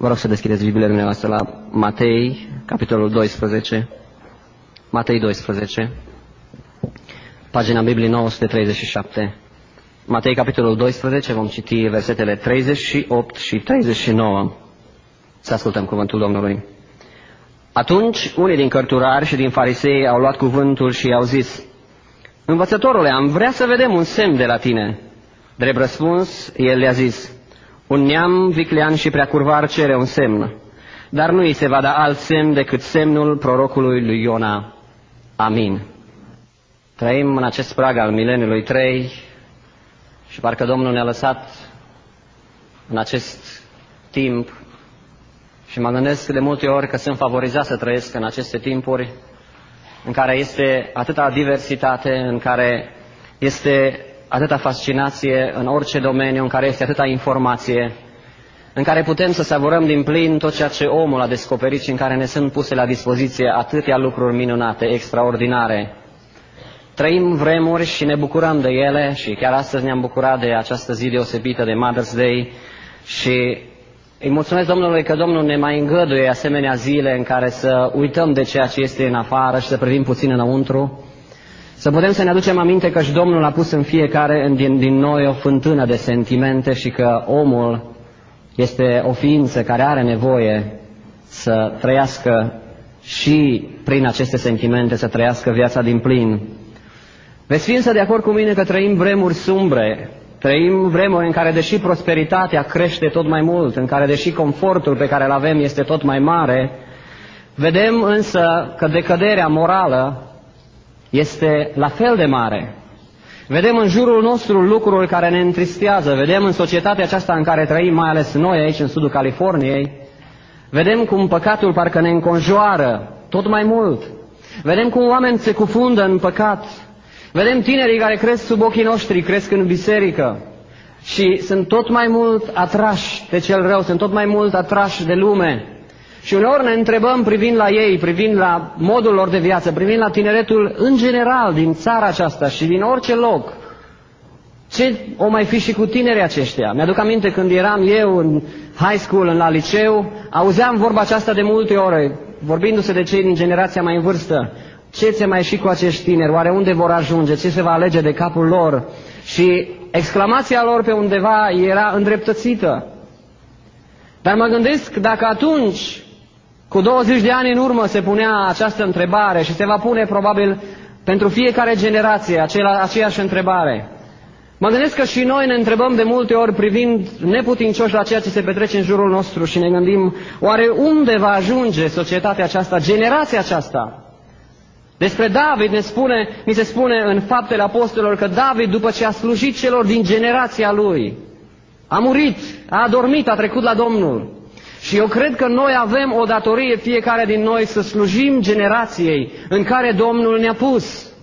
Vă rog să deschideți Bibliile dumneavoastră la Matei, capitolul 12. Matei 12, pagina Bibliei 937. Matei, capitolul 12, vom citi versetele 38 și 39. Să ascultăm cuvântul Domnului. Atunci, unii din cărturari și din farisei au luat cuvântul și i-au zis: Învățătorule, am vrea să vedem un semn de la tine. Drept răspuns, el le-a zis: Un neam viclean și preacurvar cere un semn, dar nu îi se va da alt semn decât semnul prorocului lui Iona. Amin. Trăim în acest prag al mileniului 3 și parcă Domnul ne-a lăsat în acest timp și mă gândesc de multe ori că sunt favorizat să trăiesc în aceste timpuri în care este atâta diversitate, în care este atâta fascinație în orice domeniu, în care este atâta informație, în care putem să savurăm din plin tot ceea ce omul a descoperit și în care ne sunt puse la dispoziție atâtea lucruri minunate, extraordinare. Trăim vremuri și ne bucurăm de ele și chiar astăzi ne-am bucurat de această zi deosebită de Mother's Day și îi mulțumesc Domnului că Domnul ne mai îngăduie asemenea zile în care să uităm de ceea ce este în afară și să privim puțin înăuntru, să putem să ne aducem aminte că și Domnul a pus în fiecare din noi o fântână de sentimente și că omul este o ființă care are nevoie să trăiască și prin aceste sentimente, să trăiască viața din plin. Veți fi însă de acord cu mine că trăim vremuri sumbre, trăim vremuri în care, deși prosperitatea crește tot mai mult, în care, deși confortul pe care îl avem este tot mai mare, vedem însă că decăderea morală este la fel de mare. Vedem în jurul nostru lucruri care ne întristează, vedem în societatea aceasta în care trăim, mai ales noi aici în sudul Californiei, vedem cum păcatul parcă ne înconjoară tot mai mult, vedem cum oameni se cufundă în păcat, vedem tinerii care cresc sub ochii noștri, cresc în biserică și sunt tot mai mult atrași de cel rău, sunt tot mai mult atrași de lume. Și uneori ne întrebăm, privind la ei, privind la modul lor de viață, privind la tineretul în general din țara aceasta și din orice loc, ce o mai fi și cu tinerii aceștia? Mi-aduc aminte când eram eu în high school, la liceu, auzeam vorba aceasta de multe ori, vorbindu-se de cei din generația mai în vârstă. Ce ți-a mai ieșit cu acești tineri? Oare unde vor ajunge? Ce se va alege de capul lor? Și exclamația lor pe undeva era îndreptățită. Dar mă gândesc dacă atunci, cu 20 de ani în urmă, se punea această întrebare și se va pune probabil pentru fiecare generație aceeași întrebare. Mă gândesc că și noi ne întrebăm de multe ori, privind neputincioși la ceea ce se petrece în jurul nostru și ne gândim, oare unde va ajunge societatea aceasta, generația aceasta? Despre David ni se spune în Faptele Apostolilor că David, după ce a slujit celor din generația lui, a murit, a adormit, a trecut la Domnul. Și eu cred că noi avem o datorie, fiecare din noi, să slujim generației în care Domnul ne-a pus.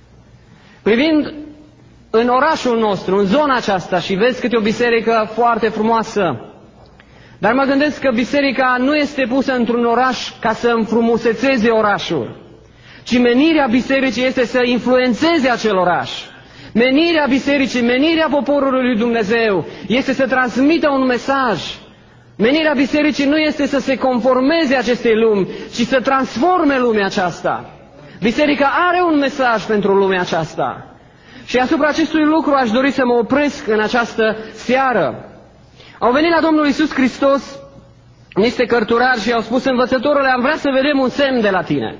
Privind în orașul nostru, în zona aceasta, și vezi câte o biserică foarte frumoasă, dar mă gândesc că biserica nu este pusă într-un oraș ca să înfrumusețeze orașul, ci menirea bisericii este să influențeze acel oraș. Menirea bisericii, menirea poporului lui Dumnezeu este să transmită un mesaj. Menirea bisericii nu este să se conformeze acestei lumi, ci să transforme lumea aceasta. Biserica are un mesaj pentru lumea aceasta. Și asupra acestui lucru aș dori să mă opresc în această seară. Au venit la Domnul Iisus Hristos niște cărturari și au spus: Învățătorule, am vrea să vedem un semn de la tine.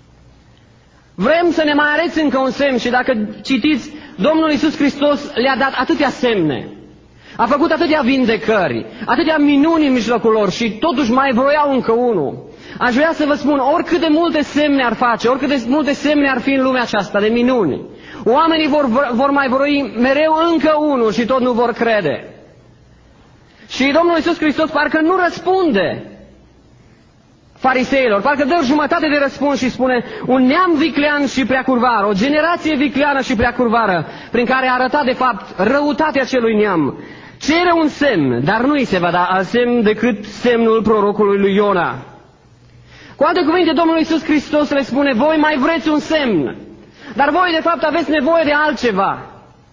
Vrem să ne mai arăți încă un semn. Și dacă citiți, Domnul Iisus Hristos le-a dat atâtea semne. A făcut atâtea vindecări, atâtea minuni în mijlocul lor și totuși mai vroiau încă unul. Aș vrea să vă spun, oricât de multe semne ar face, oricât de multe semne ar fi în lumea aceasta de minuni, oamenii vor mai vroi mereu încă unul și tot nu vor crede. Și Domnul Iisus Hristos parcă nu răspunde fariseilor, parcă dă jumătate de răspuns și spune: un neam viclean și preacurvar, o generație vicleană și preacurvară, prin care a arătat de fapt răutatea acelui neam, cere un semn, dar nu îi se va da alt semn decât semnul prorocului lui Iona. Cu alte cuvinte, Domnul Iisus Hristos le spune: voi mai vreți un semn, dar voi de fapt aveți nevoie de altceva.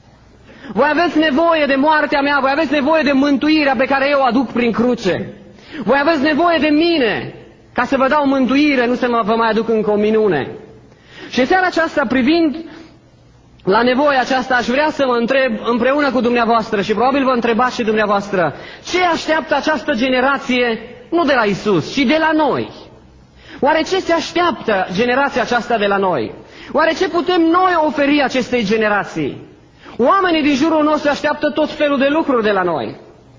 Voi aveți nevoie de moartea mea, voi aveți nevoie de mântuirea pe care eu o aduc prin cruce. Voi aveți nevoie de mine ca să vă dau mântuire, nu să vă mai aduc încă o minune. Și în seara aceasta, privind la nevoia aceasta, aș vrea să mă întreb împreună cu dumneavoastră și probabil vă întrebați și dumneavoastră, ce așteaptă această generație nu de la Isus, ci de la noi? Oare ce se așteaptă generația aceasta de la noi? Oare ce putem noi oferi acestei generații? Oamenii din jurul nostru așteaptă tot felul de lucruri de la noi,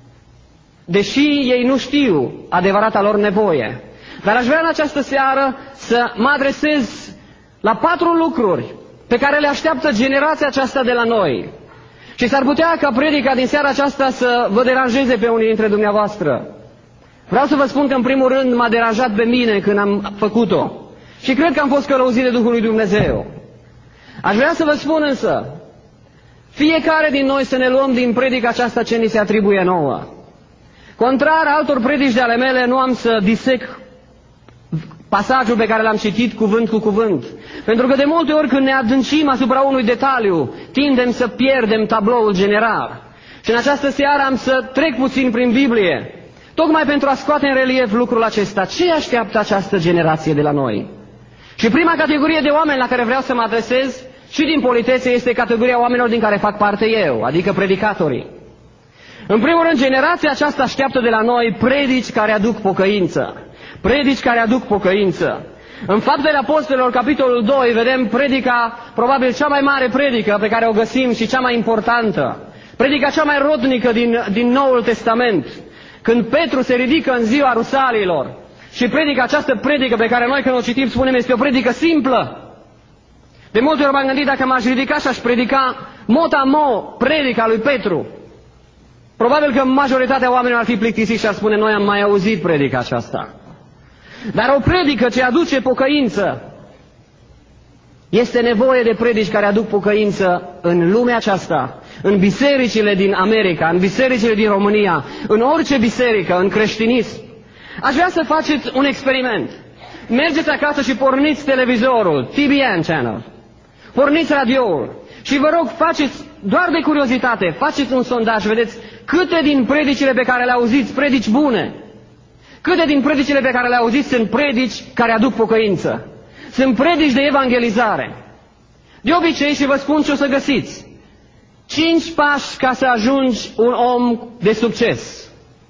deși ei nu știu adevărata lor nevoie. Dar aș vrea în această seară să mă adresez la 4 lucruri pe care le așteaptă generația aceasta de la noi. Și s-ar putea ca predica din seara aceasta să vă deranjeze pe unii dintre dumneavoastră. Vreau să vă spun că în primul rând m-a deranjat pe mine când am făcut-o. Și cred că am fost călăuzit de Duhul lui Dumnezeu. Aș vrea să vă spun însă, fiecare din noi să ne luăm din predica aceasta ce ni se atribuie nouă. Contrar altor predici de ale mele, nu am să disec pasajul pe care l-am citit cuvânt cu cuvânt. Pentru că de multe ori când ne adâncim asupra unui detaliu, tindem să pierdem tabloul general. Și în această seară am să trec puțin prin Biblie, tocmai pentru a scoate în relief lucrul acesta. Ce așteaptă această generație de la noi? Și prima categorie de oameni la care vreau să mă adresez, și din politețe, este categoria oamenilor din care fac parte eu, adică predicatorii. În primul rând, generația aceasta așteaptă de la noi predici care aduc pocăință. Predici care aduc pocăință. În Faptele Apostolilor, capitolul 2, vedem predica, probabil cea mai mare predică pe care o găsim și cea mai importantă. Predica cea mai rodnică din Noul Testament. Când Petru se ridică în ziua rusalilor și predică această predică pe care noi când o citim spunem este o predică simplă. De multe ori m-am gândit dacă m-aș ridica și aș predica mot-a-mot predica lui Petru. Probabil că majoritatea oamenilor ar fi plictisiți și ar spune noi am mai auzit predica aceasta. Dar o predică ce aduce pocăință, este nevoie de predici care aduc pocăință în lumea aceasta, în bisericile din America, în bisericile din România, în orice biserică, în creștinism. Aș vrea să faceți un experiment. Mergeți acasă și porniți televizorul, TBN Channel, porniți radioul și vă rog, faceți, doar de curiozitate, faceți un sondaj, vedeți câte din predicile pe care le auziți, predici bune, câte din predicile pe care le auziți sunt predici care aduc pocăință. Sunt predici de evangelizare. De obicei, și vă spun ce o să găsiți, 5 pași ca să ajungi un om de succes.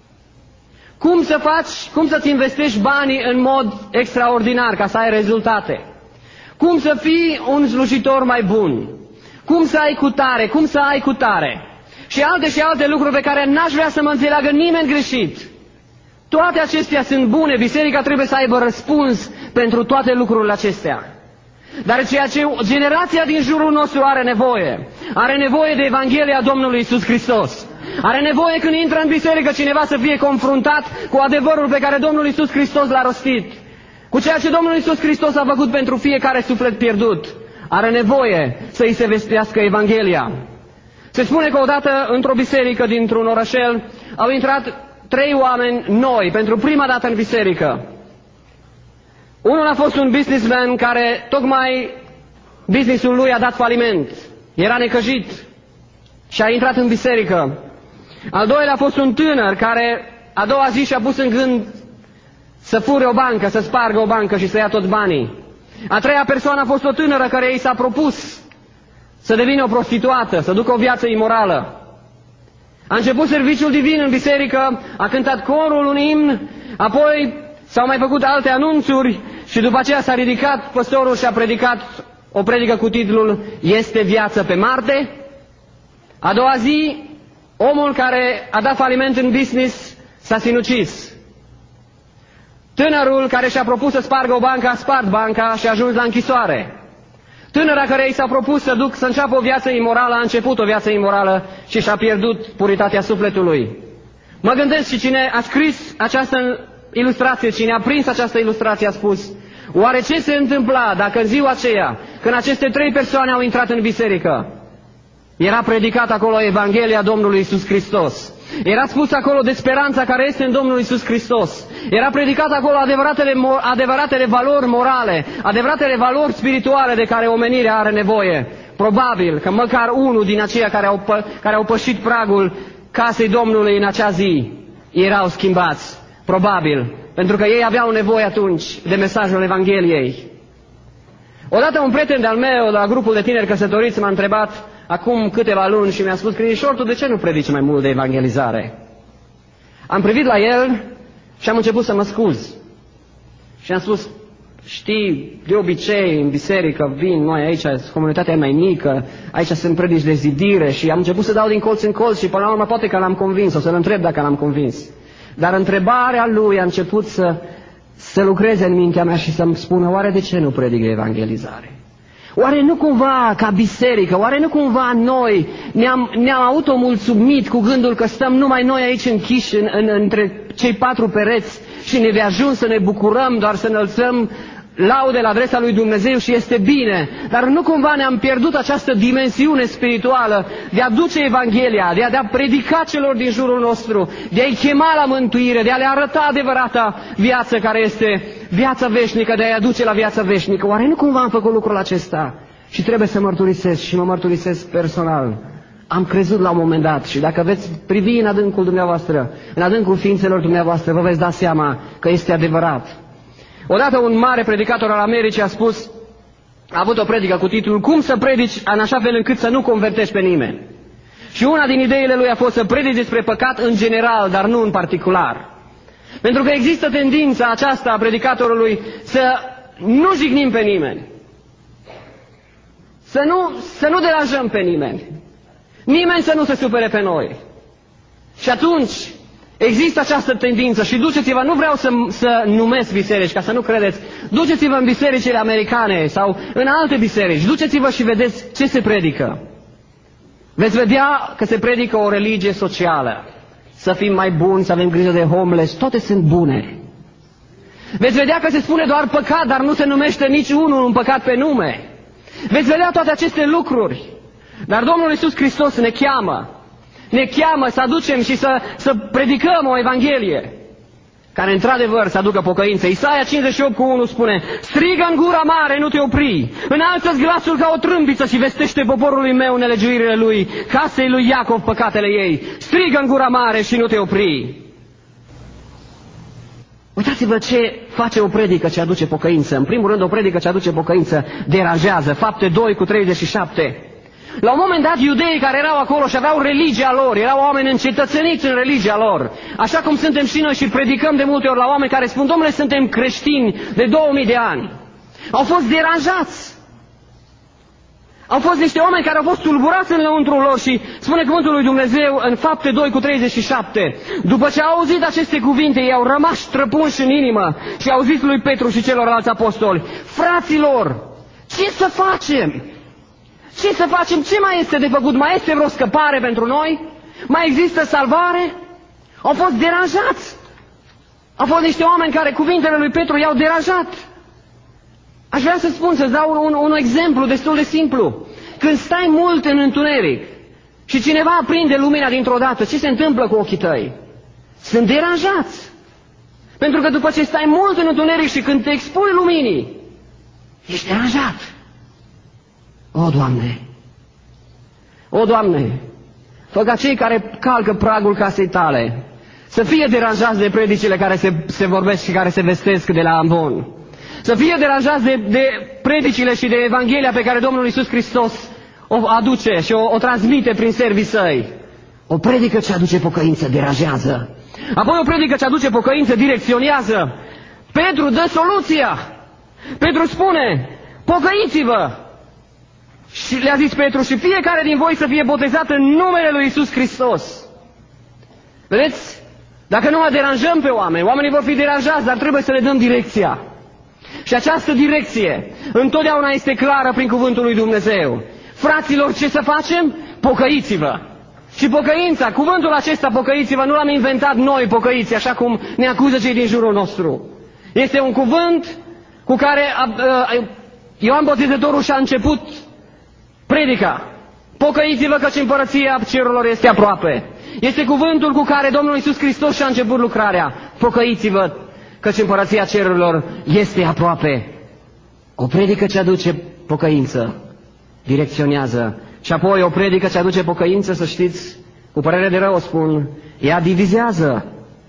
Cum să-ți investești banii în mod extraordinar ca să ai rezultate. Cum să fii un slujitor mai bun. Cum să ai cutare, cum să ai cutare. Și alte lucruri pe care n-aș vrea să mă înțeleagă nimeni greșit. Toate acestea sunt bune, biserica trebuie să aibă răspuns pentru toate lucrurile acestea. Dar ceea ce generația din jurul nostru are nevoie de Evanghelia Domnului Iisus Hristos. Are nevoie când intră în biserică cineva să fie confruntat cu adevărul pe care Domnul Iisus Hristos l-a rostit. Cu ceea ce Domnul Iisus Hristos a făcut pentru fiecare suflet pierdut. Are nevoie să îi se vestească Evanghelia. Se spune că odată într-o biserică dintr-un orășel au intrat 3 oameni noi pentru prima dată în biserică. Unul a fost un businessman care tocmai businessul lui a dat faliment. Era necăjit și a intrat în biserică. Al doilea a fost un tânăr care a doua zi și-a pus în gând să fure o bancă, să spargă o bancă și să ia toți banii. A treia persoană a fost o tânără care i s-a propus să devină o prostituată, să ducă o viață imorală. A început serviciul divin în biserică, a cântat corul un imn, apoi s-au mai făcut alte anunțuri și după aceea s-a ridicat păstorul și a predicat o predică cu titlul Este viață pe Marte? A doua zi, omul care a dat faliment în business s-a sinucis. Tânărul care și-a propus să spargă o bancă a spart banca și a ajuns la închisoare. Tânăra care i s-a propus să înceapă o viață imorală a început o viață imorală și și-a pierdut puritatea sufletului. Mă gândesc și cine a scris această ilustrație, cine a prins această ilustrație a spus: oare ce se întâmpla dacă în ziua aceea, când aceste 3 persoane au intrat în biserică, era predicat acolo Evanghelia Domnului Iisus Hristos? Era spus acolo de speranța care este în Domnul Iisus Hristos. Era predicat acolo adevăratele valori morale, adevăratele valori spirituale de care omenirea are nevoie. Probabil că măcar unul din aceia care au pășit pragul casei Domnului în acea zi erau schimbați. Probabil, pentru că ei aveau nevoie atunci de mesajul Evangheliei. Odată un prieten de-al meu de la grupul de tineri căsătoriți m-a întrebat acum câteva luni și mi-a spus: Crinișor, tu de ce nu predici mai mult de evangelizare? Am privit la el și am început să mă scuz. Și am spus: știi, de obicei în biserică vin noi aici, comunitatea e mai mică, aici sunt predici de zidire. Și am început să dau din colț în colț și până la urmă poate că l-am convins, o să-l întreb dacă l-am convins. Dar întrebarea lui a început să lucreze în mintea mea și să-mi spună: oare de ce nu predic de evangelizare? Oare nu cumva ca biserică, oare nu cumva noi ne-am automulțumit cu gândul că stăm numai noi aici închiși între cei patru pereți și ne de ajuns să ne bucurăm, doar să înălțăm laude la adresa lui Dumnezeu și este bine, dar nu cumva ne-am pierdut această dimensiune spirituală de a duce Evanghelia, de a predica celor din jurul nostru, de a-i chema la mântuire, de a le arăta adevărata viață care este viața veșnică, de a-i aduce la viața veșnică. Oare nu cumva am făcut lucrul acesta? Și trebuie să mărturisesc și mă mărturisesc personal. Am crezut la un moment dat și dacă veți privi în adâncul dumneavoastră, în adâncul ființelor dumneavoastră, vă veți da seama că este adevărat. Odată un mare predicator al Americii a avut o predică cu titlul Cum să predici în așa fel încât să nu convertești pe nimeni. Și una din ideile lui a fost să predici despre păcat în general, dar nu în particular. Pentru că există tendința aceasta a predicatorului să nu jignim pe nimeni, să nu deranjăm pe nimeni, nimeni să nu se supere pe noi. Și atunci există această tendință și duceți-vă, nu vreau să numesc biserici, ca să nu credeți, duceți-vă în bisericile americane sau în alte biserici, duceți-vă și vedeți ce se predică. Veți vedea că se predică o religie socială, să fim mai buni, să avem grijă de homeless, toate sunt bune. Veți vedea că se spune doar păcat, dar nu se numește nici unul un păcat pe nume. Veți vedea toate aceste lucruri, dar Domnul Iisus Hristos ne cheamă să aducem și să predicăm o Evanghelie care într-adevăr să aducă pocăință. Isaia 58:1 spune: strigă în gura mare, nu te opri, înalță-ți glasul ca o trâmbiță și vestește poporului meu nelegiuirile lui, casei lui Iacov păcatele ei. Strigă în gura mare și nu te opri. Uitați-vă ce face o predică ce aduce pocăință. În primul rând, o predică ce aduce pocăință deranjează. Fapte 2:37. La un moment dat, iudeii care erau acolo și aveau religia lor, erau oameni încetățeniți în religia lor, așa cum suntem și noi și predicăm de multe ori la oameni care spun: domnule, suntem creștini de 2000 de ani. Au fost deranjați. Au fost niște oameni care au fost tulburați înăuntrul lor și spune cuvântul lui Dumnezeu în Fapte 2:37. După ce au auzit aceste cuvinte, ei au rămas străpunși în inimă și au zis lui Petru și celorlalți apostoli: fraților, ce să facem? Ce să facem? Ce mai este de făcut? Mai este vreo scăpare pentru noi? Mai există salvare? Au fost deranjați. Au fost niște oameni care cuvintele lui Petru i-au deranjat. Aș vrea să spun, să-ți dau un exemplu destul de simplu. Când stai mult în întuneric și cineva aprinde lumina dintr-o dată, ce se întâmplă cu ochii tăi? Sunt deranjați. Pentru că după ce stai mult în întuneric și când te expui luminii, ești deranjat. O, Doamne! O, Doamne! Fă ca cei care calcă pragul casei Tale să fie deranjați de predicile care se vorbesc și care se vestesc de la ambon. Să fie deranjați de predicile și de Evanghelia pe care Domnul Iisus Hristos o aduce și o transmite prin servii Săi. O predică ce aduce pocăință deranjează. Apoi o predică ce aduce pocăință direcționează. Petru dă soluția. Petru spune: pocăiți-vă! Și le-a zis Petru: și fiecare din voi să fie botezat în numele lui Iisus Hristos. Vedeți? Dacă nu mă deranjăm pe oameni, oamenii vor fi deranjați, dar trebuie să le dăm direcția. Și această direcție întotdeauna este clară prin cuvântul lui Dumnezeu. Fraților, ce să facem? Pocăiți-vă! Și pocăința, cuvântul acesta, pocăiți-vă, nu l-am inventat noi, pocăiți, așa cum ne acuză cei din jurul nostru. Este un cuvânt cu care Ioan Botezătorul și-a început predica. Pocăiți-vă căci împărăția cerurilor este aproape. Este cuvântul cu care Domnul Iisus Hristos și-a început lucrarea. Pocăiți-vă căci împărăția cerurilor este aproape. O predică ce aduce pocăință direcționează. Și apoi o predică ce aduce pocăință, să știți, cu părere de rău o spun, ea divizează.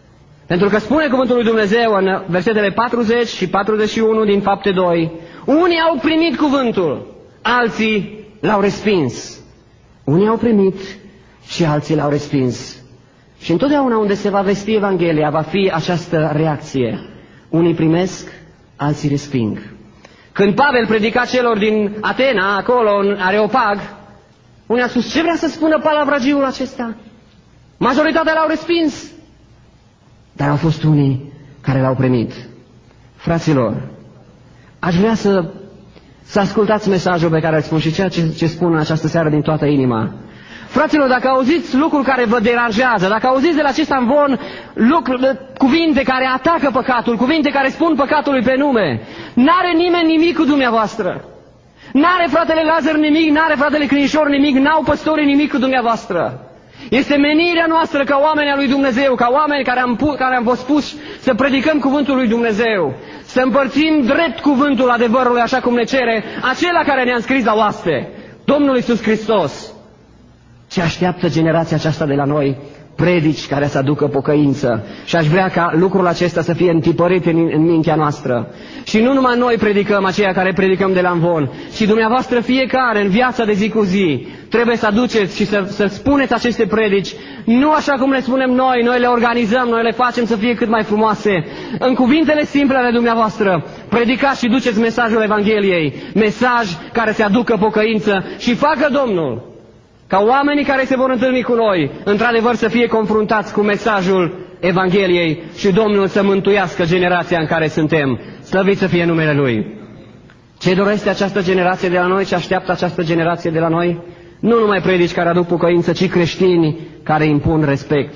Pentru că spune cuvântul lui Dumnezeu în versetele 40 și 41 din Fapte 2, unii au primit cuvântul, alții l-au respins. Unii au primit și alții l-au respins. Și întotdeauna unde se va vesti Evanghelia va fi această reacție. Unii primesc, alții resping. Când Pavel predica celor din Atena, acolo în Areopag, unii au spus, ce vrea să spună palavragiul acesta? Majoritatea l-au respins. Dar au fost unii care l-au primit. Fraților, aș vrea să ascultați mesajul pe care îl spun și ceea ce spun în această seară din toată inima. Fraților, dacă auziți lucruri care vă deranjează, dacă auziți de la acest amvon cuvinte care atacă păcatul, cuvinte care spun păcatului pe nume, n-are nimeni nimic cu dumneavoastră. N-are fratele Lazar nimic, n-are fratele Crinișor nimic, n-au păstorii nimic cu dumneavoastră. Este menirea noastră ca oameni al lui Dumnezeu, ca oameni care am fost puși să predicăm cuvântul lui Dumnezeu, să împărțim drept cuvântul adevărului așa cum ne cere acela care ne-a înscris la oaste, Domnul Iisus Hristos. Ce așteaptă generația aceasta de la noi? Predici care să aducă pocăință. Și aș vrea ca lucrul acesta să fie întipărit în mintea noastră. Și nu numai noi predicăm, aceia care predicăm de la amvon, și dumneavoastră fiecare în viața de zi cu zi trebuie să aduceți și să spuneți aceste predici, nu așa cum le spunem noi le organizăm, noi le facem să fie cât mai frumoase. În cuvintele simple ale dumneavoastră, predicați și duceți mesajul Evangheliei, mesaj care să aducă pocăință și facă Domnul ca oamenii care se vor întâlni cu noi, într-adevăr să fie confruntați cu mesajul Evangheliei și Domnul să mântuiască generația în care suntem. Slăvit să fie numele Lui. Ce dorește această generație de la noi, ce așteaptă această generație de la noi? Nu numai predici care aduc pocăință, ci creștini care impun respect.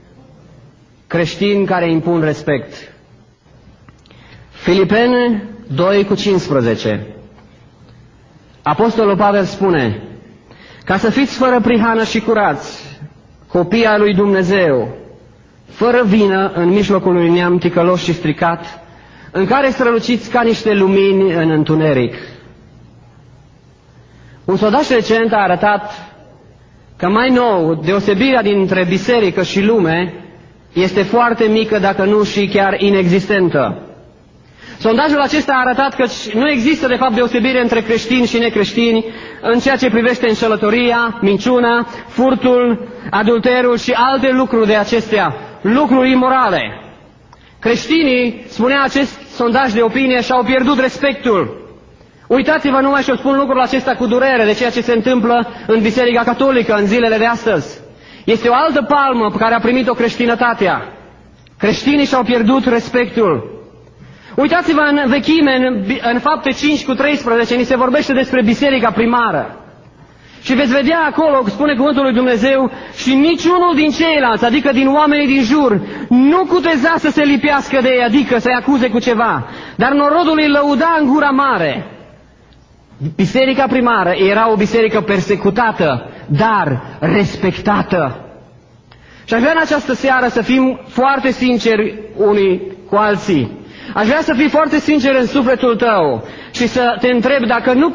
Creștini care impun respect. Filipeni 2:15. Apostolul Pavel spune, ca să fiți fără prihană și curați, copii ai lui Dumnezeu, fără vină în mijlocul unui neam ticălos și stricat, în care străluciți ca niște lumini în întuneric. Un sondaj recent a arătat că mai nou deosebirea dintre biserică și lume este foarte mică, dacă nu și chiar inexistentă. Sondajul acesta a arătat că nu există de fapt deosebire între creștini și necreștini în ceea ce privește înșelătoria, minciuna, furtul, adulterul și alte lucruri de acestea, lucruri imorale. Creștinii, spunea acest sondaj de opinie, și-au pierdut respectul. Uitați-vă numai, și eu spun lucrul acesta cu durere, de ceea ce se întâmplă în Biserica Catolică în zilele de astăzi. Este o altă palmă pe care a primit-o creștinătatea. Creștinii și-au pierdut respectul. Uitați-vă în vechime, în Fapte 5:13, ni se vorbește despre biserica primară. Și veți vedea acolo, spune cuvântul lui Dumnezeu, și niciunul din ceilalți, adică din oamenii din jur, nu cuteza să se lipească de ei, adică să-i acuze cu ceva. Dar norodul îi lăuda în gura mare. Biserica primară era o biserică persecutată, dar respectată. Și aș vrea în această seară să fim foarte sinceri unii cu alții. Aș vrea să fii foarte sincer în sufletul tău și să te întreb dacă nu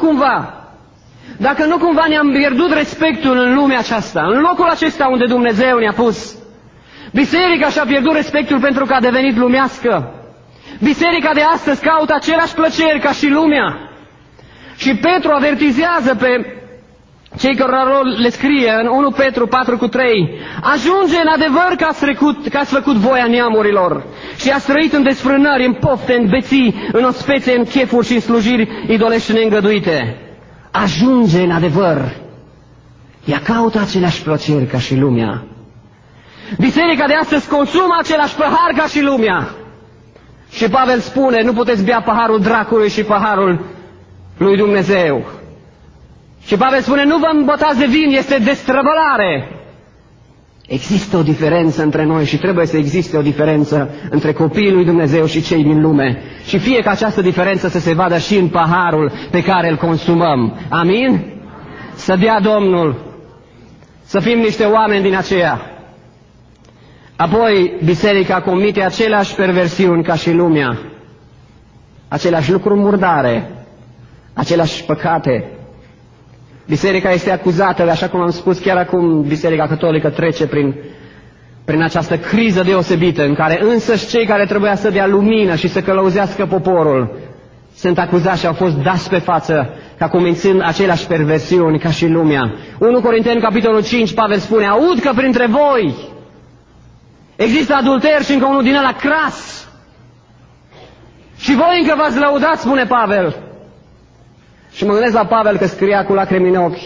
cumva ne-am pierdut respectul în lumea aceasta, în locul acesta unde Dumnezeu ne-a pus. Biserica și-a pierdut respectul pentru că a devenit lumească. Biserica de astăzi caută aceleași plăceri ca și lumea. Și Petru avertizează pe cei cărora le scrie în 1 Petru 4:3, ajunge în adevăr că ați făcut voia neamurilor și ați trăit în desfrânări, în pofte, în beții, în ospețe, în chefuri și în slujiri idolești neîngăduite. Ajunge în adevăr. Ea caută aceleași plăceri ca și lumea. Biserica de astăzi consumă același pahar ca și lumea. Și Pavel spune, nu puteți bea paharul dracului și paharul lui Dumnezeu. Și Pavel spune, nu vă îmbătați de vin, este destrăbălare. Există o diferență între noi și trebuie să existe o diferență între copiii lui Dumnezeu și cei din lume. Și fie ca această diferență să se vadă și în paharul pe care îl consumăm. Amin? Să dea Domnul să fim niște oameni din aceea. Apoi, biserica comite aceleași perversiuni ca și lumea. Aceleași lucruri murdare, aceleași păcate. Biserica este acuzată, așa cum am spus chiar acum, Biserica Catolică trece prin această criză deosebită în care însăși cei care trebuia să dea lumină și să călăuzească poporul sunt acuzați și au fost dați pe față ca cumințând aceleași perversiuni ca și lumea. 1 Corinteni, capitolul 5, Pavel spune: aud că printre voi există adulter și încă unul din ăla cras. Și voi încă v-ați lăudat, spune Pavel. Și mă gândesc la Pavel că scria cu lacrimi în ochi: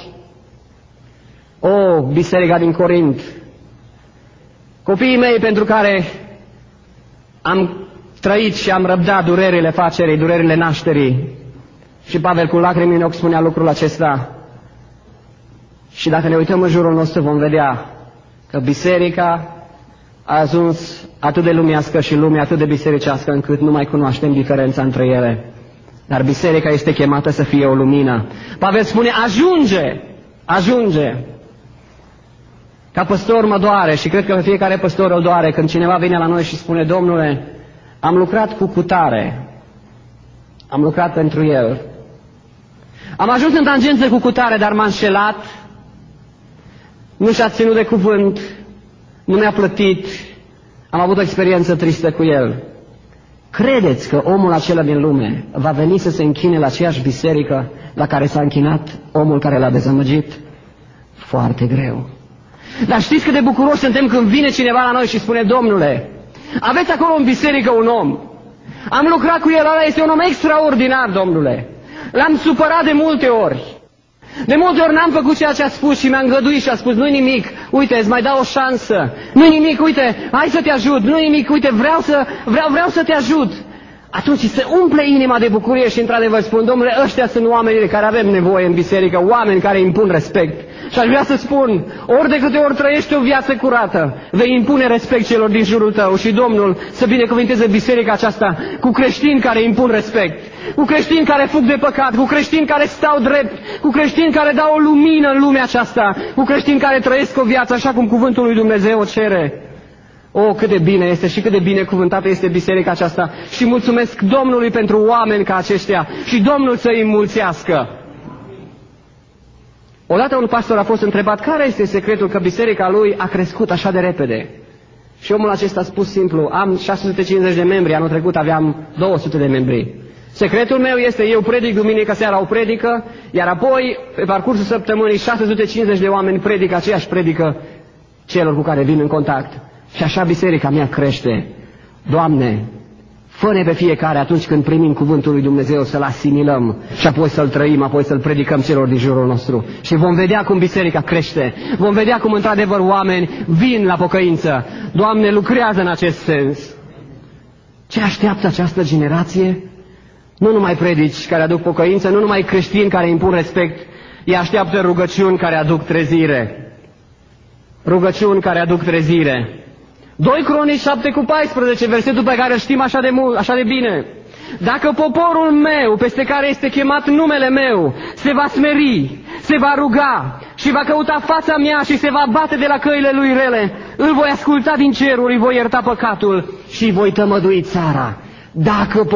o, biserica din Corint, copiii mei pentru care am trăit și am răbdat durerile facerii, durerile nașterii. Și Pavel cu lacrimi în ochi spunea lucrul acesta. Și dacă ne uităm în jurul nostru vom vedea că biserica a ajuns atât de lumească și lumea atât de bisericească încât nu mai cunoaștem diferența între ele. Dar biserica este chemată să fie o lumină. Pavel spune: ajunge. Ca păstor mă doare și cred că pe fiecare păstor îl doare când cineva vine la noi și spune: domnule, am lucrat cu cutare, am lucrat pentru el, am ajuns în tangență cu cutare, dar m-a înșelat, nu și-a ținut de cuvânt, nu mi-a plătit, am avut o experiență tristă cu el. Credeți că omul acela din lume va veni să se închine la aceeași biserică la care s-a închinat omul care l-a dezamăgit? Foarte greu. Dar știți cât de bucuroși suntem când vine cineva la noi și spune: domnule, aveți acolo în biserică un om, am lucrat cu el, ăla este un om extraordinar, domnule, l-am supărat de multe ori. De multe ori n-am făcut ceea ce a spus și mi-a îngăduit și a spus: nu-i nimic, uite, îți mai dau o șansă, nu-i nimic, uite, hai să te ajut, nu-i nimic, uite, vreau să te ajut. Atunci se umple inima de bucurie și într-adevăr spun: domnule, ăștia sunt oamenii de care avem nevoie în biserică, oameni care impun respect. Și aș vrea să spun, ori de câte ori trăiești o viață curată, vei impune respect celor din jurul tău și Domnul să binecuvânteze biserica aceasta cu creștini care impun respect, cu creștini care fug de păcat, cu creștini care stau drept, cu creștini care dau o lumină în lumea aceasta, cu creștini care trăiesc o viață așa cum cuvântul lui Dumnezeu o cere. O, cât de bine este și cât de binecuvântată este biserica aceasta și mulțumesc Domnului pentru oameni ca aceștia și Domnul să îi înmulțească. Odată un pastor a fost întrebat care este secretul că biserica lui a crescut așa de repede. Și omul acesta a spus simplu: am 650 de membri, anul trecut aveam 200 de membri. Secretul meu este, eu predic duminică seara o predică, iar apoi, pe parcursul săptămânii, 650 de oameni predică aceeași predică celor cu care vin în contact. Și așa biserica mea crește. Doamne, fă-ne pe fiecare atunci când primim cuvântul lui Dumnezeu să-l asimilăm și apoi să-l trăim, apoi să-l predicăm celor din jurul nostru. Și vom vedea cum biserica crește, vom vedea cum într-adevăr oameni vin la pocăință. Doamne, lucrează în acest sens. Ce așteaptă această generație? Nu numai predici care aduc pocăință, nu numai creștini care impun respect, ei așteaptă rugăciuni care aduc trezire. Rugăciuni care aduc trezire. 2 Cronici 7:14, versetul pe care îl știm așa de bine. Dacă poporul meu, peste care este chemat numele meu, se va smeri, se va ruga și va căuta fața mea și se va bate de la căile lui rele, îl voi asculta din ceruri, îi voi ierta păcatul și îi voi tămădui țara. Dacă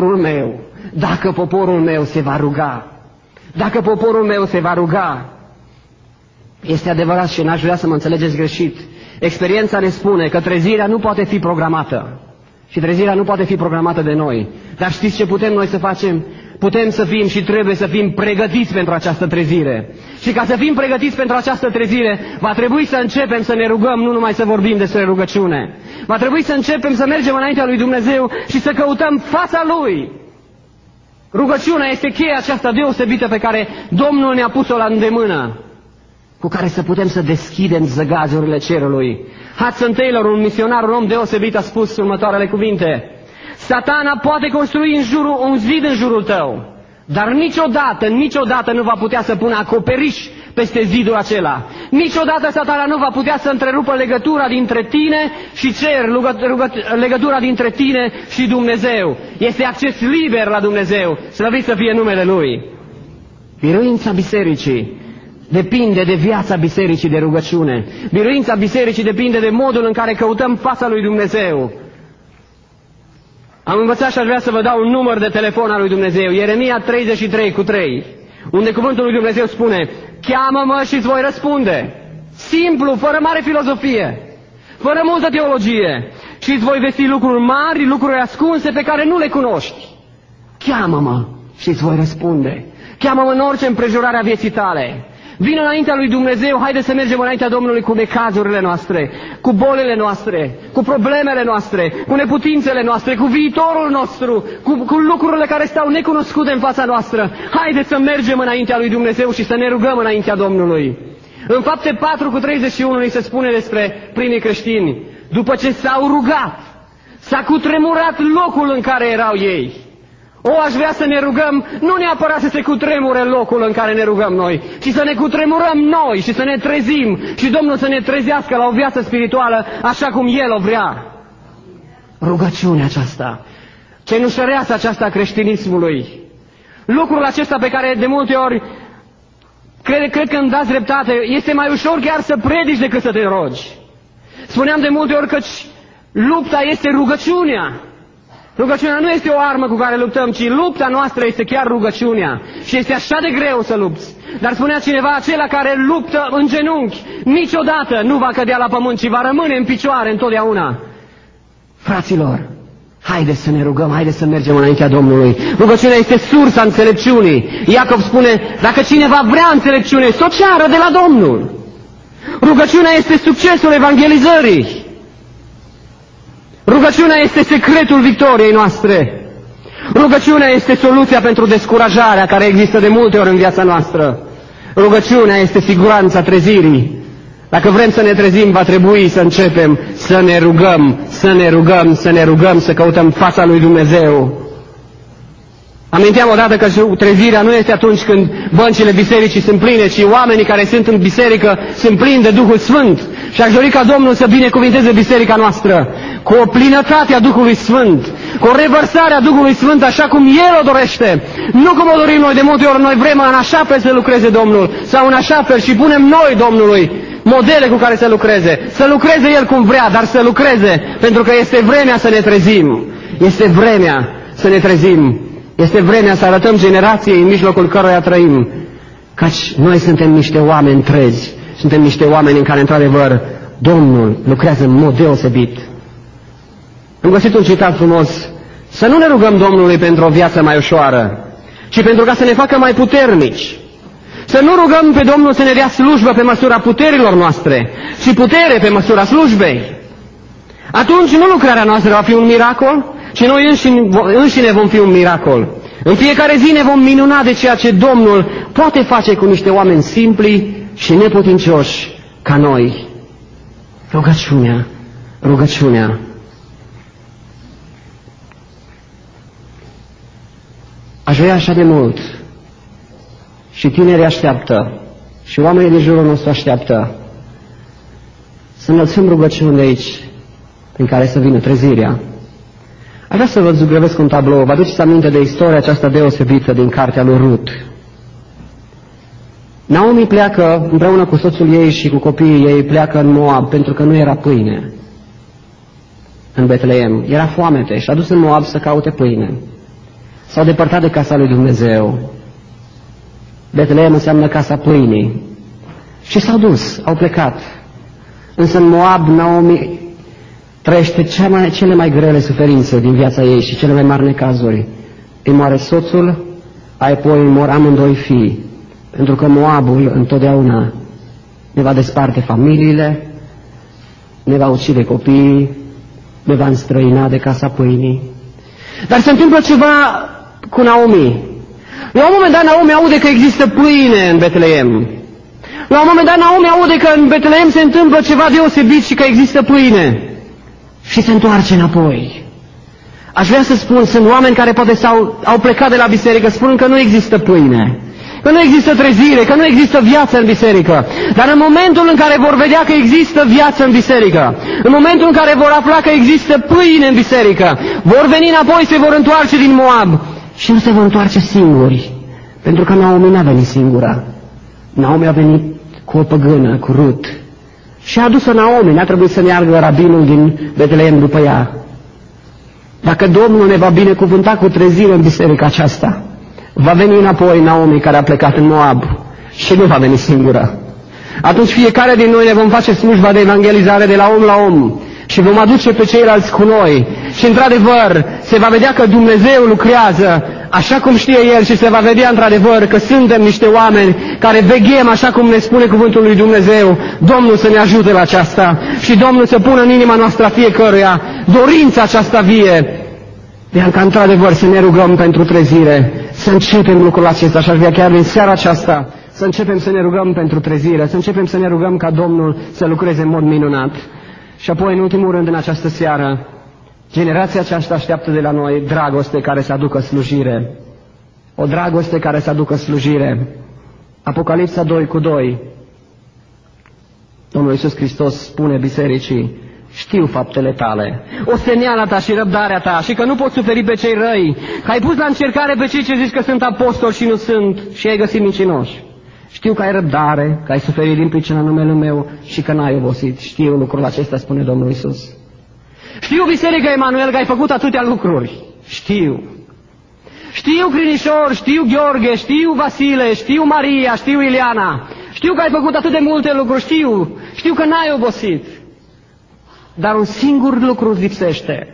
poporul meu se va ruga, dacă poporul meu se va ruga. Este adevărat și n-aș vrea să mă înțelegeți greșit. Experiența ne spune că trezirea nu poate fi programată. Și trezirea nu poate fi programată de noi. Dar știți ce putem noi să facem? Putem să fim și trebuie să fim pregătiți pentru această trezire. Și ca să fim pregătiți pentru această trezire, va trebui să începem să ne rugăm, nu numai să vorbim despre rugăciune. Va trebui să începem să mergem înaintea lui Dumnezeu și să căutăm fața Lui. Rugăciunea este cheia aceasta deosebită pe care Domnul ne-a pus-o la îndemână, cu care să putem să deschidem zăgazurile cerului. Hudson Taylor, un misionar, un om deosebit, a spus următoarele cuvinte: Satana poate construi un zid în jurul tău, dar niciodată nu va putea să pună acoperiș peste zidul acela. Niciodată Satana nu va putea să întrerupă legătura dintre tine și cer, legătura dintre tine și Dumnezeu. Este acces liber la Dumnezeu, slăvit să fie numele Lui. Biruința bisericii depinde de viața bisericii de rugăciune. Biruința bisericii depinde de modul în care căutăm fața lui Dumnezeu. Am învățat și aș vrea să vă dau un număr de telefon al lui Dumnezeu. Ieremia 33:3, unde cuvântul lui Dumnezeu spune: cheamă-mă și îți voi răspunde. Simplu, fără mare filozofie. fără multă teologie, și îți voi vesti lucruri mari, lucruri ascunse pe care nu le cunoști. Cheamă-mă și îți voi răspunde. Cheamă-mă în orice împrejurare a vieții tale. Vino înaintea lui Dumnezeu, haide să mergem înaintea Domnului cu necazurile noastre, cu bolile noastre, cu problemele noastre, cu neputințele noastre, cu viitorul nostru, cu lucrurile care stau necunoscute în fața noastră. Haide să mergem înaintea lui Dumnezeu și să ne rugăm înaintea Domnului. În Fapte 4:31 ni se spune despre primii creștini. După ce s-au rugat, s-a cutremurat locul în care erau ei. Aș vrea să ne rugăm, nu neapărat să se cutremure locul în care ne rugăm noi, ci să ne cutremurăm noi și să ne trezim și Domnul să ne trezească la o viață spirituală așa cum El o vrea. Rugăciunea aceasta, cenușăreasa aceasta a creștinismului, lucrul acesta pe care de multe ori, cred că îmi dați dreptate, este mai ușor chiar să predici decât să te rogi. Spuneam de multe ori că lupta este rugăciunea. Rugăciunea nu este o armă cu care luptăm, ci lupta noastră este chiar rugăciunea. Și este așa de greu să lupți. Dar spunea cineva, acela care luptă în genunchi niciodată nu va cădea la pământ, ci va rămâne în picioare întotdeauna. Fraților, haideți să ne rugăm, haideți să mergem înaintea Domnului. Rugăciunea este sursa înțelepciunii. Iacov spune, dacă cineva vrea înțelepciune, să o ceară de la Domnul. Rugăciunea este succesul evangelizării. Rugăciunea este secretul victoriei noastre. Rugăciunea este soluția pentru descurajarea care există de multe ori în viața noastră. Rugăciunea este siguranța trezirii. Dacă vrem să ne trezim, va trebui să începem să ne rugăm, să ne rugăm, să ne rugăm, să căutăm fața lui Dumnezeu. Aminteam odată că trezirea nu este atunci când băncile bisericii sunt pline, ci oamenii care sunt în biserică sunt plini de Duhul Sfânt. Și aș dori ca Domnul să binecuvinteze biserica noastră cu o plinătate a Duhului Sfânt, cu o revărsare a Duhului Sfânt așa cum El o dorește. Nu cum o dorim noi, de multe ori noi vrem în așa fel să lucreze Domnul, sau în așa fel și punem noi Domnului modele cu care să lucreze. Să lucreze El cum vrea, dar să lucreze, pentru că este vremea să ne trezim. Este vremea să ne trezim. Este vremea să arătăm generației în mijlocul căruia trăim, căci noi suntem niște oameni trezi, suntem niște oameni în care, într-adevăr, Domnul lucrează în mod deosebit. Am găsit un citat frumos: să nu ne rugăm Domnului pentru o viață mai ușoară, ci pentru ca să ne facă mai puternici. Să nu rugăm pe Domnul să ne dea slujbă pe măsura puterilor noastre, ci putere pe măsura slujbei. Atunci nu lucrarea noastră va fi un miracol, ci noi înșine vom fi un miracol. În fiecare zi ne vom minuna de ceea ce Domnul poate face cu niște oameni simpli și neputincioși ca noi. Rugăciunea, rugăciunea. Aș vrea așa de mult, și tinerii așteaptă, și oamenii din jurul nostru așteaptă, să înălțăm rugăciuni de aici, prin care să vină trezirea. Aș vrea să vă zugrăvesc un tablou. Vă aduceți aminte de istoria aceasta deosebită din cartea lui Rut. Naomi pleacă împreună cu soțul ei și cu copiii ei, pleacă în Moab pentru că nu era pâine în Betleem. Era foamete și a dus în Moab să caute pâine. S-au depărtat de casa lui Dumnezeu. Betleem înseamnă casa pâinii. Și s-au dus, au plecat. Însă în Moab Naomi trăiește cele mai grele suferințe din viața ei și cele mai mari necazuri. Îi moare soțul, apoi îi mor amândoi fii, pentru că Moabul întotdeauna ne va desparte familiile, ne va ucide copiii, ne va înstrăina de casa pâinii. Dar se întâmplă ceva cu Naomi. La un moment dat Naomi aude că există pâine în Betleem. La un moment dat Naomi aude că în Betleem se întâmplă ceva deosebit și că există pâine. Și se întoarce înapoi. Aș vrea să spun, sunt oameni care poate au plecat de la biserică spunând că nu există pâine, că nu există trezire, că nu există viață în biserică. Dar în momentul în care vor vedea că există viață în biserică, în momentul în care vor afla că există pâine în biserică, vor veni înapoi, se vor întoarce din Moab și nu se vor întoarce singuri, pentru că Naomi n-a venit singură. Naomi a venit cu o păgână, cu Rut. Și a adus-o Naomi, n-a trebuit să meargă rabinul din Betleem după ea. Dacă Domnul ne va binecuvânta cu trezire în biserica aceasta, va veni înapoi Naomi care a plecat în Moab și nu va veni singură. atunci fiecare din noi ne vom face slujba de evangelizare de la om la om și vom aduce pe ceilalți cu noi. Și într-adevăr se va vedea că Dumnezeu lucrează așa cum știe El și se va vedea într-adevăr că suntem niște oameni care veghem așa cum ne spune cuvântul lui Dumnezeu. Domnul să ne ajute la aceasta și Domnul să pună în inima noastră a fiecăruia dorința aceasta vie de ca într-adevăr să ne rugăm pentru trezire, să începem lucrul acesta și aș vrea chiar din seara aceasta să începem să ne rugăm pentru trezire, să începem să ne rugăm ca Domnul să lucreze în mod minunat. Și apoi, în ultimul rând, în această seară, generația aceasta așteaptă de la noi dragoste care să aducă slujire. O dragoste care să aducă slujire. Apocalipsa 2:2. Domnul Iisus Hristos spune bisericii: știu faptele tale, osteneala ta și răbdarea ta și că nu poți suferi pe cei răi, că ai pus la încercare pe cei ce zici că sunt apostoli și nu sunt și ai găsit mincinoși. Știu că ai răbdare, că ai suferit din pricina numele meu și că n-ai obosit. Știu lucrul acesta, spune Domnul Iisus. Știu, Biserica Emanuel, că ai făcut atâtea lucruri. Știu. Știu, Crinișor, știu, Gheorghe, știu, Vasile, știu, Maria, știu, Ileana. Știu că ai făcut atât de multe lucruri, știu că n-ai obosit. Dar un singur lucru îți lipsește.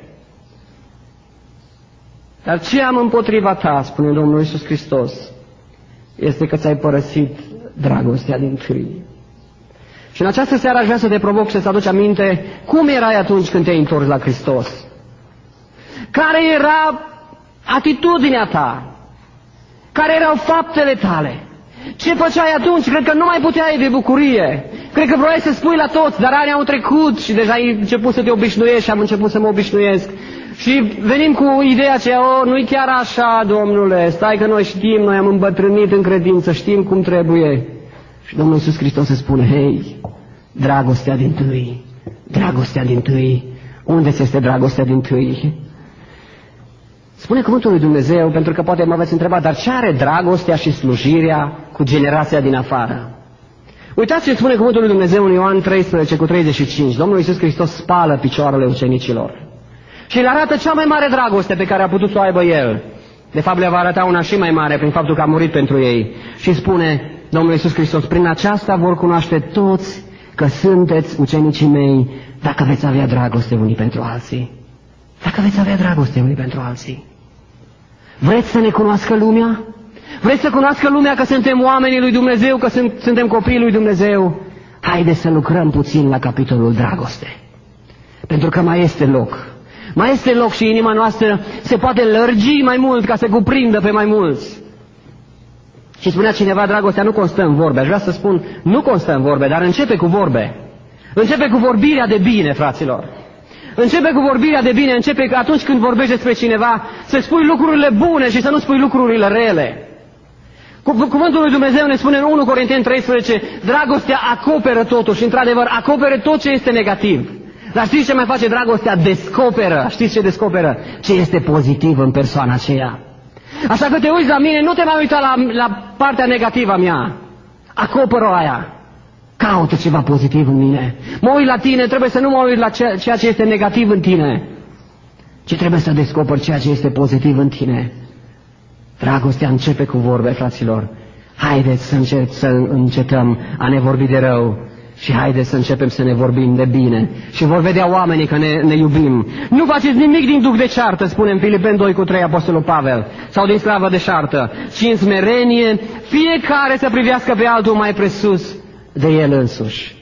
Dar ce am împotriva ta, spune Domnul Iisus Hristos, este că ți-ai părăsit dragostea dintâi. Și în această seară aș vrea să te provoc să-ți aduci aminte cum erai atunci când te-ai întors la Hristos. Care era atitudinea ta? Care erau faptele tale? Ce făceai atunci? Cred că nu mai puteai de bucurie. Cred că vroiai să spui la toți, dar ani au trecut și deja ai început să te obișnuiești și am început să mă obișnuiesc. Și venim cu ideea aceea: nu-i chiar așa, Domnule, stai că noi știm, noi am îmbătrânit în credință, știm cum trebuie. Și Domnul Iisus Hristos se spune: hei, dragostea dintâi, dragostea dintâi, unde este dragostea dintâi? Spune cuvântul lui Dumnezeu, pentru că poate mă veți întreba: dar ce are dragostea și slujirea cu generația din afară? Uitați ce spune cuvântul lui Dumnezeu în Ioan 13:35. Domnul Iisus Hristos spală picioarele ucenicilor și le arată cea mai mare dragoste pe care a putut să o aibă El. De fapt, le va arăta una și mai mare prin faptul că a murit pentru ei. Și spune Domnul Iisus Hristos: prin aceasta vor cunoaște toți că sunteți ucenicii mei, dacă veți avea dragoste unii pentru alții. Dacă veți avea dragoste unii pentru alții. Vreți să ne cunoască lumea? Vreți să cunoască lumea că suntem oamenii lui Dumnezeu, că suntem copiii lui Dumnezeu? Haideți să lucrăm puțin la capitolul dragoste. Pentru că mai este loc. Mai este loc și inima noastră se poate lărgi mai mult ca să cuprindă pe mai mulți. Și spunea cineva: dragostea nu constă în vorbe. Aș vrea să spun, nu constă în vorbe, dar începe cu vorbe. Începe cu vorbirea de bine, fraților. Începe cu vorbirea de bine, începe atunci când vorbești despre cineva să spui lucrurile bune și să nu spui lucrurile rele. Cuvântul lui Dumnezeu ne spune în 1 Corinteni 13: dragostea acoperă totul și într-adevăr acoperă tot ce este negativ. Dar știți ce mai face dragostea? Descoperă. Știți ce descoperă? Ce este pozitiv în persoana aceea. Așa că te uiți la mine, nu te mai uita la partea negativă a mea. Acoperă aia. Caută ceva pozitiv în mine. Mă uit la tine, trebuie să nu mă uit la ceea ce este negativ în tine, ci trebuie să descoperi ceea ce este pozitiv în tine. Dragostea începe cu vorbe, fraților. Haideți să încetăm a ne vorbi de rău și haideți să începem să ne vorbim de bine. Și vor vedea oamenii că ne iubim. Nu faceți nimic din duc de ceartă, spune în Filipeni 2:3 Apostolul Pavel, sau din slavă de ceartă, ci în smerenie fiecare să privească pe altul mai presus de el însuși.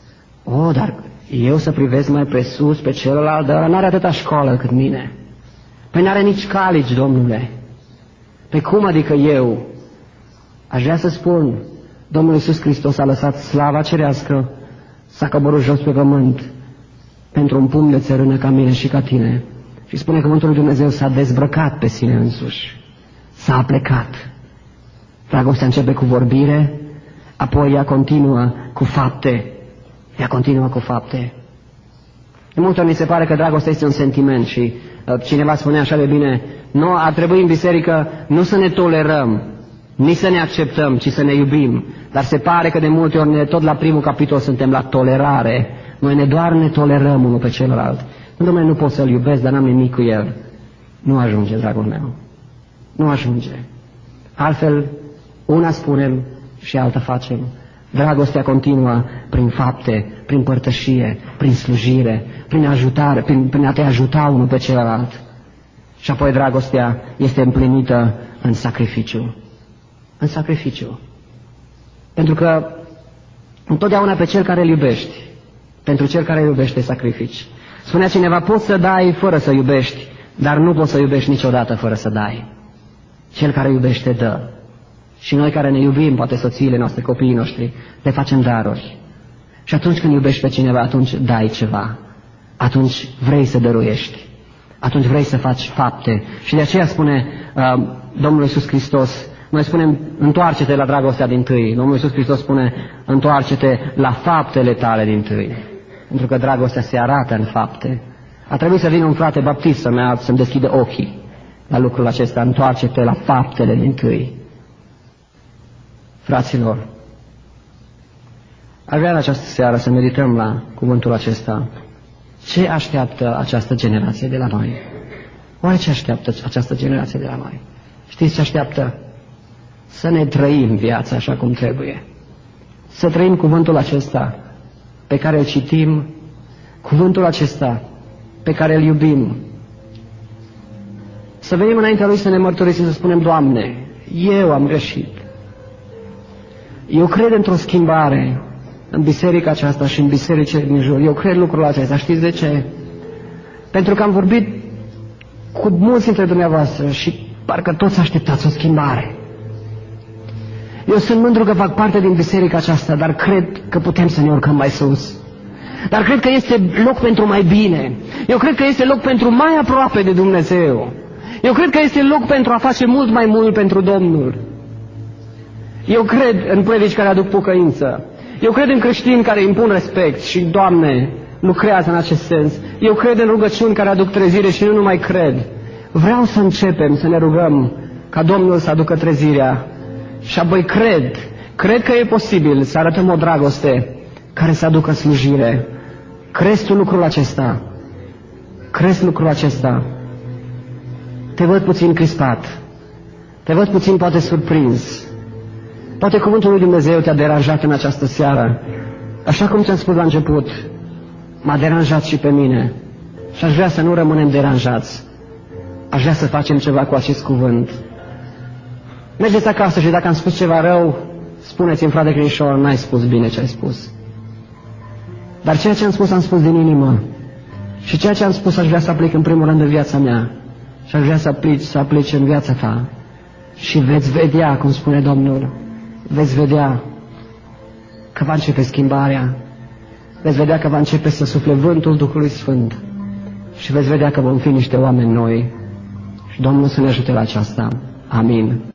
Dar eu să privesc mai presus pe celălalt, dar n-are atâta școală cât mine. Păi n-are nici calici, Domnule. Pe cum adică eu? Aș vrea să spun, Domnul Iisus Hristos a lăsat slava cerească, s-a coborât jos pe pământ pentru un pumn de țărână ca mine și ca tine. Și spune cuvântul lui Dumnezeu: s-a dezbrăcat pe sine însuși, s-a plecat. Dragostea începe cu vorbire, apoi ea continuă cu fapte. Ea continuă cu fapte. De multe ori mi se pare că dragostea este un sentiment și cineva spunea așa de bine: nu, ar trebui în biserică nu să ne tolerăm, nici să ne acceptăm, ci să ne iubim. Dar se pare că de multe ori, tot la primul capitol, suntem la tolerare. Noi doar ne tolerăm unul pe celălalt. Dom'le, nu pot să-l iubesc, dar n-am nimic cu el. Nu ajunge, dragul meu. Nu ajunge. Altfel, una spunem și alta facem. Dragostea continuă prin fapte, prin părtășie, prin slujire, prin ajutare, prin a te ajuta unul pe celălalt. Și apoi dragostea este împlinită în sacrificiu. În sacrificiu. Pentru că întotdeauna pe cel care îl iubești, pentru cel care îl iubește sacrifici. Spunea cineva, poți să dai fără să iubești, dar nu poți să iubești niciodată fără să dai. Cel care iubește dă. Și noi care ne iubim, poate soțiile noastre, copiii noștri, le facem daruri. Și atunci când iubești pe cineva, atunci dai ceva. Atunci vrei să dăruiești. Atunci vrei să faci fapte. Și de aceea spune Domnul Iisus Hristos, noi spunem, întoarce-te la dragostea dintâi. Domnul Iisus Hristos spune, întoarce-te la faptele tale dintâi. Pentru că dragostea se arată în fapte. A trebuit să vină un frate baptist să-mi deschide ochii la lucrul acesta. Întoarce-te la faptele dintâi. Fraților, aș vrea în această seară să medităm la cuvântul acesta. Ce așteaptă această generație de la noi? Oare ce așteaptă această generație de la noi? Știți ce așteaptă? Să ne trăim viața așa cum trebuie. Să trăim cuvântul acesta pe care îl citim, cuvântul acesta pe care îl iubim. Să venim înaintea Lui să ne mărturisim, să spunem, Doamne, eu am greșit. Eu cred într-o schimbare în biserica aceasta și în bisericile din jur. Eu cred lucrul acesta. Știți de ce? Pentru că am vorbit cu mulți dintre dumneavoastră și parcă toți așteptați o schimbare. Eu sunt mândru că fac parte din biserica aceasta, dar cred că putem să ne urcăm mai sus. Dar cred că este loc pentru mai bine. Eu cred că este loc pentru mai aproape de Dumnezeu. Eu cred că este loc pentru a face mult mai mult pentru Domnul. Eu cred în predici care aduc pocăință. Eu cred în creștini care impun respect și, Doamne, lucrează în acest sens. Eu cred în rugăciuni care aduc trezire și nu numai cred. Vreau să începem să ne rugăm ca Domnul să aducă trezirea. Și apoi cred că e posibil să arătăm o dragoste care să aducă slujire. Crezi tu lucrul acesta? Crezi lucrul acesta? Te văd puțin crispat. Te văd puțin poate surprins. Poate cuvântul lui Dumnezeu te-a deranjat în această seară. Așa cum ți-am spus la început, m-a deranjat și pe mine. Și aș vrea să nu rămânem deranjați. Aș vrea să facem ceva cu acest cuvânt. Mergeți acasă și dacă am spus ceva rău, spuneți-mi, frate Crinișor, n-ai spus bine ce ai spus. Dar ceea ce am spus din inimă. Și ceea ce am spus aș vrea să aplic în primul rând în viața mea. Și aș vrea să aplici în viața ta. Și veți vedea, cum spune Domnul, veți vedea că va începe schimbarea. Veți vedea că va începe să sufle vântul Duhului Sfânt. Și veți vedea că vom fi niște oameni noi. Și Domnul să ne ajute la aceasta. Amin.